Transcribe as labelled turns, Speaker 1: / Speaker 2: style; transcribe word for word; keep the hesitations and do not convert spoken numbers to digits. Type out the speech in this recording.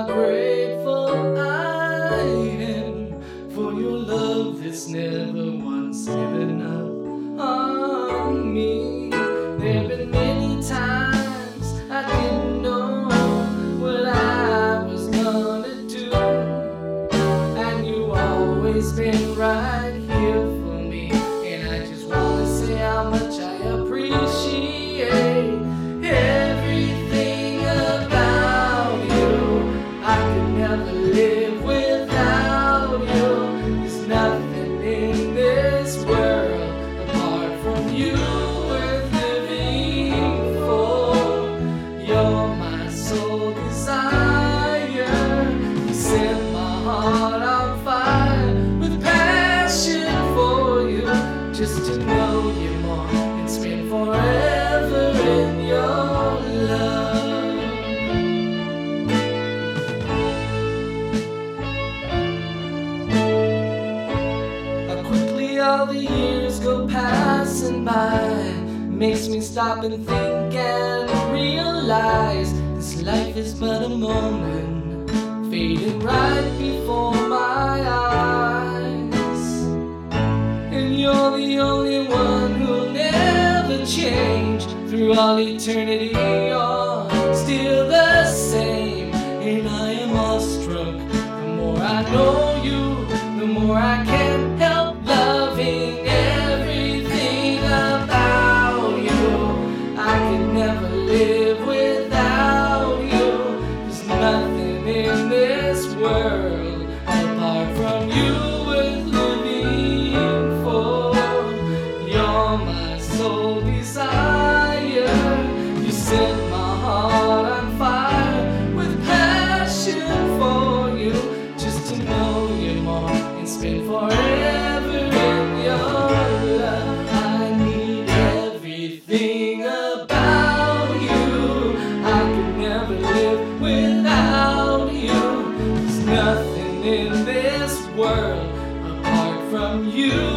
Speaker 1: grateful I am for your love that's never once given up on me. There have been many times I didn't know what I was gonna do, and you always been right here for me. And I just wanna say how much I appreciate everything about you. I could never live without you. There's nothing in this world apart from you worth living for. You're my sole desire. You set my heart on fire with passion for you, just to know you more and spend forever in your love. How quickly all the years go passing by, makes me stop and think and realize this life is but a moment, fading right before my eyes. And you're the only one who'll never change. Through all eternity, you're still the same. And I am awestruck. The more I know you, the more I can't help loving everything about you. I could never live without you. There's nothing in this world apart from you worth living for. You're my sole desire. You set my heart on fire with passion for you, just to know you more and spend forever in your love. I need everything about you. I could never live without you. There's nothing in this world apart from you.